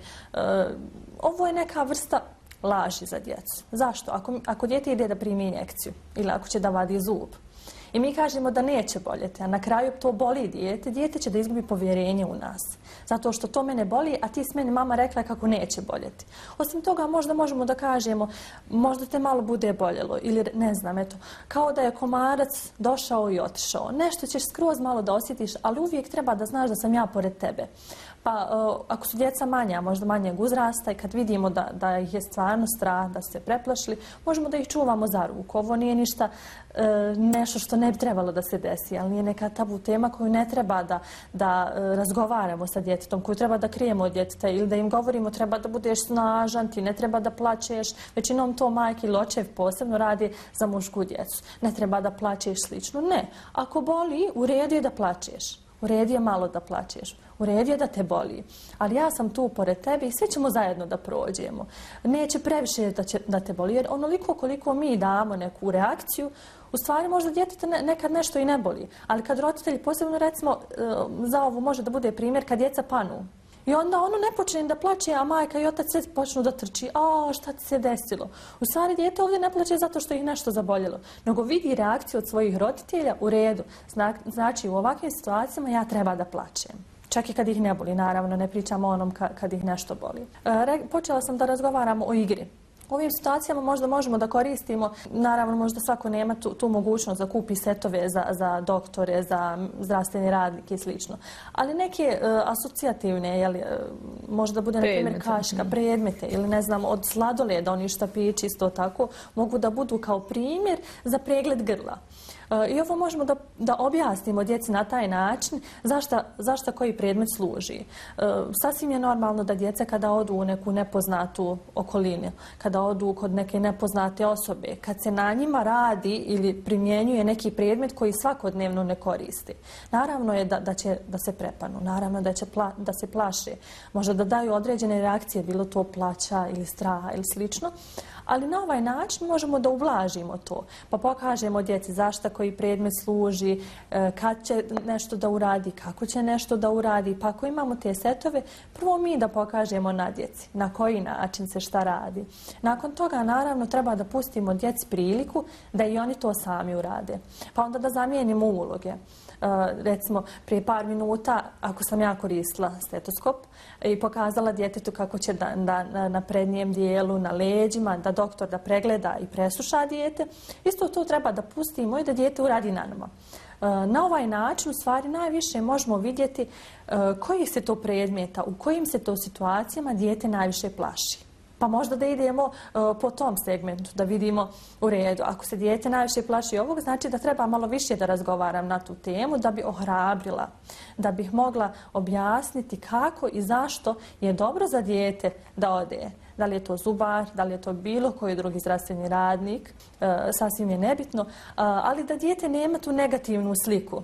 Ovo je neka vrsta laži za djecu. Zašto? Ako dijete ide da primi injekciju ili ako će da vadi zub, i mi kažemo da neće boljeti, a na kraju to boli dijete će da izgubi povjerenje u nas. Zato što to mene boli, a ti s meni mama rekla kako neće boljeti. Osim toga, možda možemo da kažemo, možda te malo bude boljelo, ili ne znam, eto, kao da je komarac došao i otišao. Nešto ćeš skroz malo da osjetiš, ali uvijek treba da znaš da sam ja pored tebe. Pa ako su djeca manja, možda manjeg uzrasta i kad vidimo da ih je stvarno strah, da su se preplašili, možemo da ih čuvamo za ruku. Ovo nije ništa nešto što ne bi trebalo da se desi, ali nije neka tabu tema koju ne treba da razgovaramo sa djetetom, koju treba da krijemo od djeteta ili da im govorimo treba da budeš snažan, ti ne treba da plačeš. Većinom to majke ili očev posebno radi za mušku djecu. Ne treba da plačeš slično. Ne. Ako boli, u redu je da plačeš. U redu je malo da plačeš. U redu je da te boli. Ali ja sam tu pored tebe i svi ćemo zajedno da prođemo. Neće previše da te boli, jer onoliko koliko mi damo neku reakciju, u stvari možda djeteta nekad nešto i ne boli. Ali kad roditelji, posebno recimo, za ovo može da bude primjer kad djeca panu. I onda ono ne počne da plače, a majka i otac sve počnu da trči. A, šta ti se desilo? U stvari dijete ovdje ne plače zato što ih nešto zaboljelo, nego vidi reakciju od svojih roditelja u redu. Znači u ovakvim situacijama ja treba da plačem. Čak i kad ih ne boli, naravno, ne pričamo o onom kad ih nešto boli. Počela sam da razgovaram o igri. U ovim situacijama možda možemo da koristimo, naravno možda svako nema tu mogućnost da kupi setove za doktore, za zdravstveni radnike i slično. Ali neke asocijativne, možda bude na primjer kaška, predmete ili ne znam od sladoleda, oni štapići isto tako, mogu da budu kao primjer za pregled grla. I ovo možemo da objasnimo djeci na taj način zašto koji predmet služi. Sasvim je normalno da djeca kada odu u neku nepoznatu okolinu, kada odu kod neke nepoznate osobe, kad se na njima radi ili primjenjuje neki predmet koji svakodnevno ne koristi. Naravno je da će da se prepanu, naravno da će da se plaše, možda da daju određene reakcije, bilo to plaća ili straha ili slično. Ali na ovaj način možemo da ublažimo to, pa pokažemo djeci zašto koji predmet služi, kad će nešto da uradi, kako će nešto da uradi. Pa ako imamo te setove, prvo mi da pokažemo na djeci na koji način se šta radi. Nakon toga, naravno, treba da pustimo djeci priliku da i oni to sami urade. Pa onda da zamijenimo uloge. Recimo, prije par minuta, ako sam ja koristila stetoskop i pokazala djetetu kako će na prednjem dijelu, na leđima, da doktor da pregleda i presluša dijete, isto to treba da pustimo i da dijete uradi na nama. Na ovaj način, u stvari, najviše možemo vidjeti koji se to predmeta, u kojim se to situacijama dijete najviše plaši. Pa možda da idemo po tom segmentu, da vidimo u redu. Ako se dijete najviše plaši ovog, znači da treba malo više da razgovaram na tu temu, da bi ohrabrila, da bih mogla objasniti kako i zašto je dobro za dijete da ode. Da li je to zubar, da li je to bilo koji drugi zdravstveni radnik, sasvim je nebitno, ali da dijete nema tu negativnu sliku,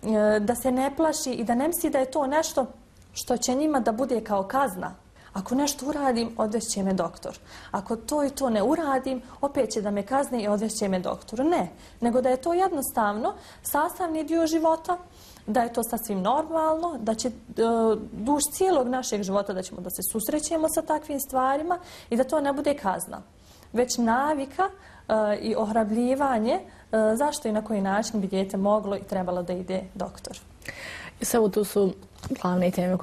da se ne plaši i da ne misli da je to nešto što će njima da bude kao kazna. Ako nešto uradim, odvešće me doktor. Ako to i to ne uradim, opet će da me kazne i odvešće me doktor. Ne, nego da je to jednostavno sastavni dio života, da je to sasvim normalno, da će duž cijelog našeg života da ćemo da se susrećemo sa takvim stvarima i da to ne bude kazna. Već navika i ohrabljivanje zašto i na koji način bi dijete moglo i trebalo da ide doktor. I sve tu su glavne teme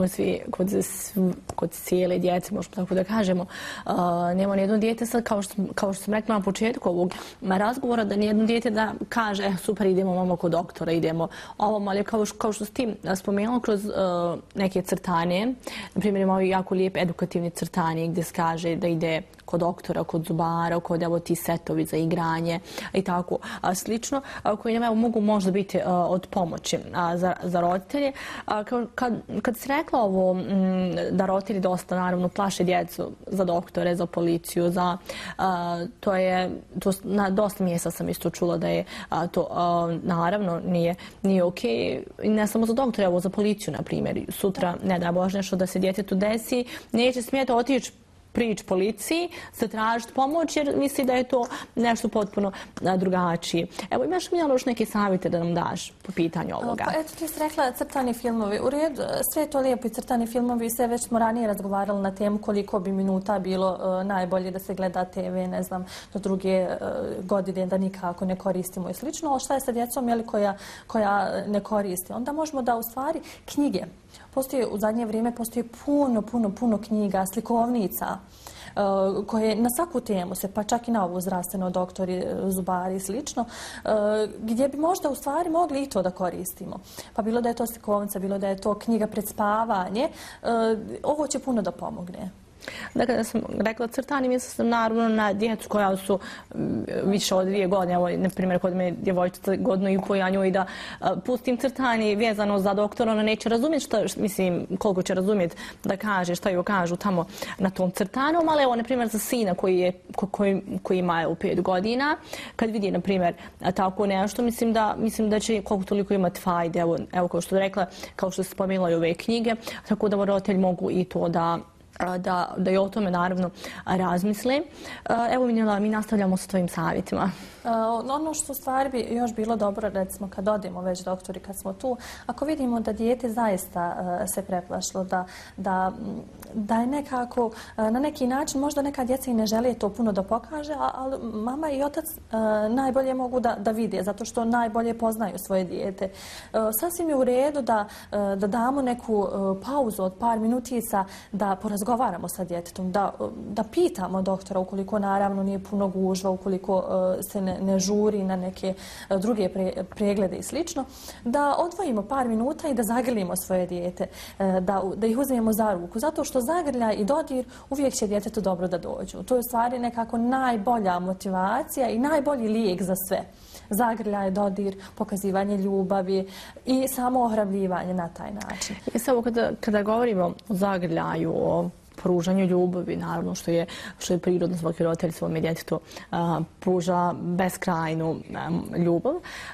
kod cijele djece, možemo tako da kažemo. Nema nijedno dijete sad, kao što sam rekla na početku ovog razgovora, da nijedno dijete da kaže super, idemo mamo kod doktora, idemo ovom, ali kao što si ti spomenula kroz neke crtanje, na primjer imamo jako lijep edukativni crtanje gdje se kaže da ide kod doktora, kod zubara, kod evo ti setovi za igranje i tako slično, koji nam mogu možda biti od pomoći za roditelje. Kad si rekla ovo da roditelji dosta naravno plaše djecu za doktore, za policiju, na dosta mjesta sam isto čula da je to naravno nije okej. Ne samo za doktore, evo za policiju na primjer. Sutra, ne daj Bože, nešto da se djetetu desi, neće smjeti otići prići policiji, zatražiti pomoć jer misli da je to nešto potpuno drugačije. Evo, imaš mi još neke savjete da nam daš po pitanju ovoga? Pa eto, ti si rekla crtani filmovi. U redu, sve je to lijepo i crtani filmovi, sve već smo ranije razgovarali na temu koliko bi minuta bilo najbolje da se gleda TV, ne znam, do druge godine da nikako ne koristimo i slično. Ali šta je sa djecom koja ne koristi? Onda možemo da u stvari knjige. U zadnje vrijeme postoji puno knjiga, slikovnica koje na svaku temu se, pa čak i na ovu zdravstveno, doktori, zubari i slično, gdje bi možda u stvari mogli i to da koristimo. Pa bilo da je to slikovnica, bilo da je to knjiga pred spavanje, ovo će puno da pomogne. Dakle, da sam rekla crtanje, mislila sam naravno na djecu koja su više od 2 godine. Evo, na primjer, kod me djevojčica 1,5 godina, ja njoj da pustim crtanje vezano za doktora, ona neće razumjeti koliko će razumjeti da kaže šta joj kažu tamo na tom crtanju, ali evo, na primjer, za sina koji ima 5 godina, kad vidi, na primjer, tako nešto, mislim da će koliko toliko imati fajde. Evo, kao što je rekla, kao što se spomenula i ove knjige, tako da roditelji mogu i to da da i o tome naravno razmisle. Evo Minjela, mi nastavljamo sa tvojim savjetima. Ono što u stvari bi još bilo dobro, recimo kad odemo već doktori, kad smo tu, ako vidimo da dijete zaista se preplašilo, da je nekako na neki način, možda neka djeca i ne žele to puno da pokaže, ali mama i otac najbolje mogu da vide, zato što najbolje poznaju svoje dijete. Sasvim je u redu da damo neku pauzu od par minutica, da porazgovaramo sa djetetom, da pitamo doktora ukoliko naravno nije puno gužva, ukoliko se ne žuri na neke druge preglede i slično, da odvojimo par minuta i da zagrlimo svoje dijete, da ih uzmemo za ruku, zato što zagrljaj i dodir uvijek će djetetu dobro da dođu. To je u stvari nekako najbolja motivacija i najbolji lijek za sve. Zagrljaj, dodir, pokazivanje ljubavi i samo ohrabljivanje na taj način. Samo kada govorimo o zagrljaju, o pružanju ljubavi, naravno što je prirodno, svaki roditelj svome djetetu pruža beskrajnu ljubav.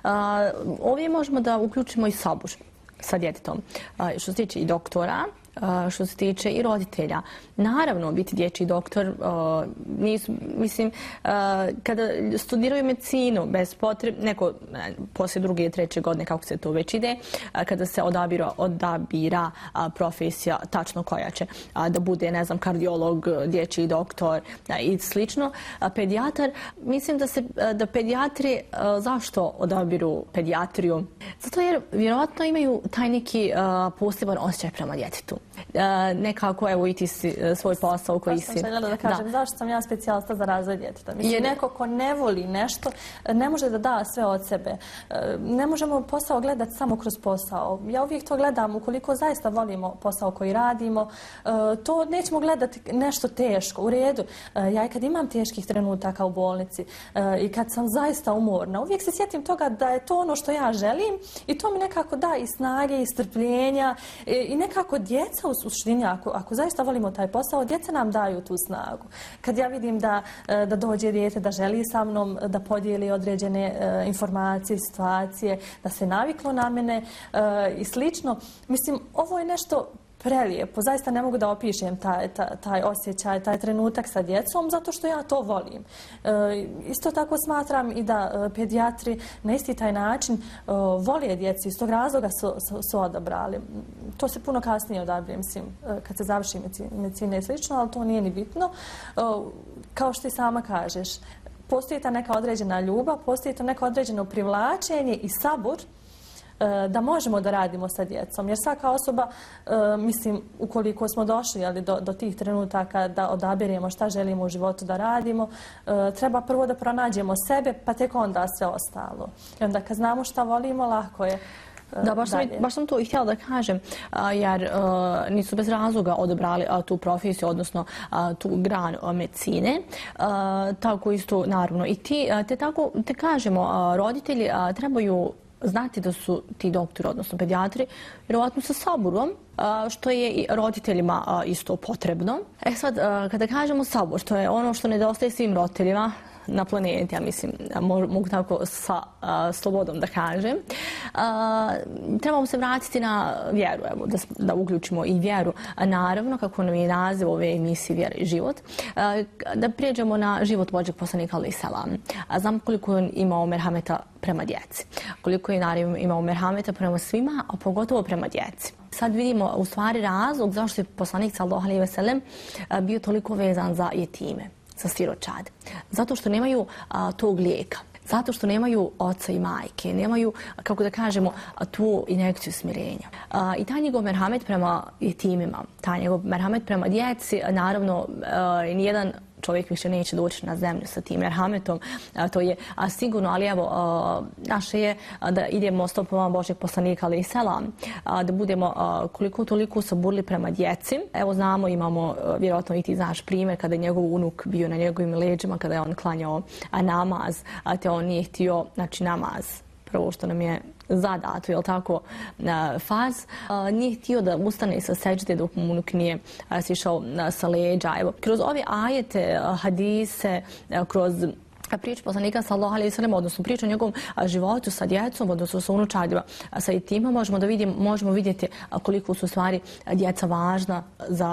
Ovdje možemo da uključimo i sabur sa djetetom. Što se tiče i doktora, što se tiče i roditelja. Naravno, biti dječji doktor, mislim, kada studiraju medicinu, bez potrebe, neko poslije 2. i 3. godine, kako se to već ide, kada se odabira profesija tačno koja će da bude, ne znam, kardiolog, dječji doktor i slično, pedijatar, mislim da pedijatri, zašto odabiru pedijatriju? Zato jer vjerojatno imaju taj neki poseban osjećaj prema djetetu. Nekako, evo, i ti si svoj posao koji si... Željela da kažem, zašto sam ja specijalista za razvoj djeteta? Mislim, neko ko ne voli nešto, ne može da da sve od sebe. Ne možemo posao gledati samo kroz posao. Ja uvijek to gledam, ukoliko zaista volimo posao koji radimo, to nećemo gledati nešto teško. U redu, ja i kad imam teških trenutaka u bolnici i kad sam zaista umorna, uvijek se sjetim toga da je to ono što ja želim i to mi nekako da i snage i strpljenja i nekako djeca u suštini, ako zaista volimo taj posao, djeca nam daju tu snagu. Kad ja vidim da dođe dijete, da želi sa mnom da podijeli određene informacije, situacije, da se naviklo na mene i slično, mislim, ovo je nešto prelijepo. Zaista ne mogu da opišem taj osjećaj, taj trenutak sa djecom, zato što ja to volim. Isto tako smatram i da pedijatri na isti taj način vole djeci, iz tog razloga su odabrali. To se puno kasnije odabire, mislim, kad se završi medicina i slično, ali to nije ni bitno. Kao što i sama kažeš, postoji ta neka određena ljubav, postoji to neko određeno privlačenje i sabur da možemo da radimo sa djecom. Jer svaka osoba, mislim, ukoliko smo došli do tih trenutaka da odabiremo šta želimo u životu da radimo, treba prvo da pronađemo sebe, pa tek onda sve ostalo. I onda kad znamo šta volimo, lako je. Da, baš sam to i htjela da kažem, jer nisu bez razloga odabrali tu profesiju, odnosno tu granu medicine. Tako isto, naravno, i ti, te kažemo, roditelji trebaju znati da su ti doktori, odnosno pedijatri, vjerovatno sa saburom, što je i roditeljima isto potrebno. Sad, kada kažemo sabor, to je ono što nedostaje svim roditeljima na planeti, ja mislim, mogu tako sa slobodom da kažem. Trebamo se vratiti na vjeru, evo, da uključimo i vjeru. Naravno, kako nam je naziv ove emisije Vjera i život, da prijeđemo na život Božjeg poslanika alejhi selam. Znam koliko je imao merhameta prema djeci, koliko je naravno imao merhameta prema svima, a pogotovo prema djeci. Sad vidimo u stvari razlog zašto je poslanik sallallahu alejhi ve sellem bio toliko vezan za jetime, za siročad. Zato što nemaju tog lijeka. Zato što nemaju oca i majke, nemaju, kako da kažemo, tu injekciju smirenja. I taj njegov merhamet prema jetimima, taj njegov merhamet prema djeci, naravno, nijedan čovjek više neće doći na zemlju sa tim merhametom, to je sigurno, ali evo, naše je da idemo stopama Božjeg poslanika alejhi selam, da budemo koliko toliko saburli prema djeci. Evo znamo, imamo, vjerojatno i ti znaš primjer, kada je njegov unuk bio na njegovim leđima, kada je on klanjao namaz, te on nije htio, znači, namaz, prvo što nam je zadato, je li tako, faz, nije htio da ustane sa seđde dok mu unuk nije sišao sa leđa. Evo, kroz ove ajete, hadise, kroz priču poslanika sallallahu alejhi ve sellem, odnosno priču o njegovom životu sa djecom, odnosno sa unučadima, sa jetima, možemo vidjeti koliko su stvari djeca važna za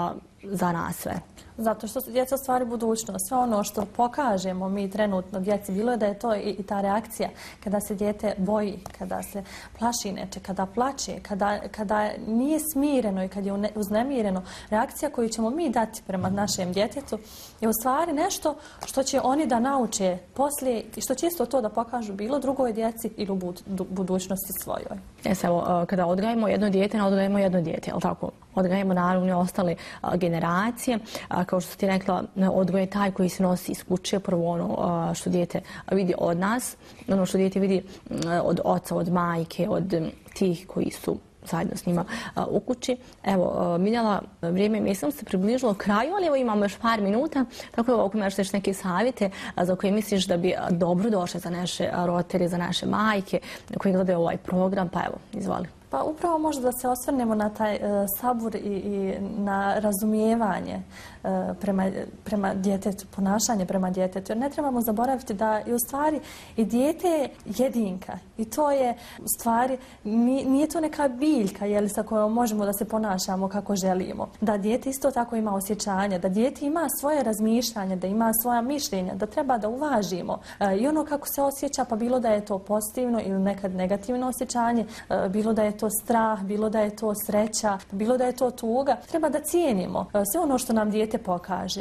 za nas sve. Zato što su djeca stvari budućnost. Sve ono što pokažemo mi trenutno djeci, bilo je da je to i ta reakcija kada se dijete boji, kada se plaši neče, kada plače, kada nije smireno i kad je uznemireno, reakcija koju ćemo mi dati prema našem djetetu je u stvari nešto što će oni da nauče poslije i što će isto to da pokažu bilo drugoj djeci ili u budućnosti svojoj. Evo, kada odgajamo jedno dijete, ne odgajamo jedno dijete, jel tako? Odgajamo naravno i ostale generacije. Kao što ti rekla, odgoj je taj koji se nosi iz kuće, prvo ono što dijete vidi od nas, ono što dijete vidi od oca, od majke, od tih koji su zajedno s njima u kući. Evo, Miljana, vrijeme mislim se približilo kraju, ali evo imamo još par minuta, tako da ako imaš neke savjete za koje misliš da bi dobro došle za naše roditelje, za naše majke koji gledaju ovaj program, pa evo, izvoli. Pa upravo možda da se osvrnemo na taj sabur i na razumijevanje prema djetetu, ponašanje prema djetetu. Jer ne trebamo zaboraviti da je u stvari i dijete je jedinka. I to je u stvari, nije to neka biljka sa kojom možemo da se ponašamo kako želimo. Da dijete isto tako ima osjećanje, da dijete ima svoje razmišljanje, da ima svoja mišljenja, da treba da uvažimo. I ono kako se osjeća, pa bilo da je to pozitivno ili nekad negativno osjećanje, bilo da je to strah, bilo da je to sreća, bilo da je to tuga. Treba da cijenimo sve ono što nam dijete pokaže.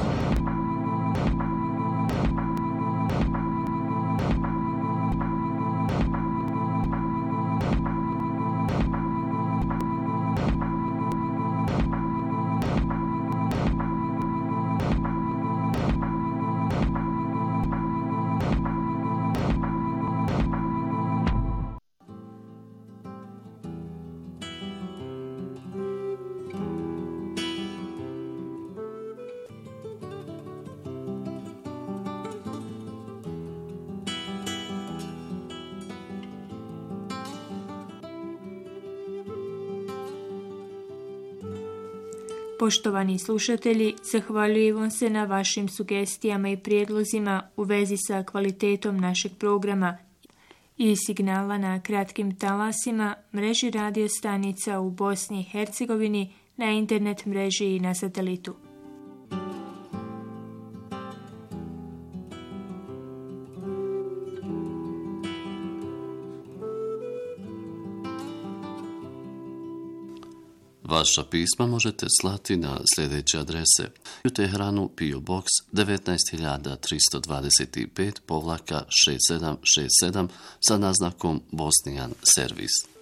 Poštovani slušatelji, zahvaljujem vam se na vašim sugestijama i prijedlozima u vezi sa kvalitetom našeg programa i signala na kratkim talasima, mreži radio stanica u Bosni i Hercegovini, na internet mreži i na satelitu. Vaša pisma možete slati na sljedeće adrese: u Teheranu PO Box 19325-6767 sa naznakom Bosnijan servis.